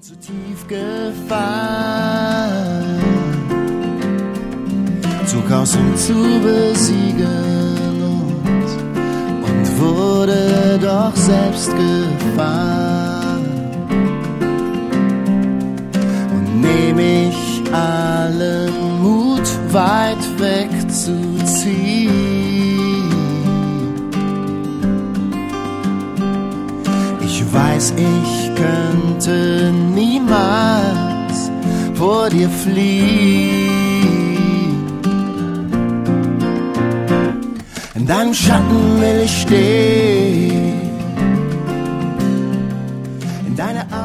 Zu tief gefallen, zog aus, um zu besiegen und wurde doch selbst gefangen. Und nehm ich allen Mut, weit wegzuziehen. Ich weiß, ich könnte niemals vor dir fliehen. In deinem Schatten will ich stehen, in deiner Arme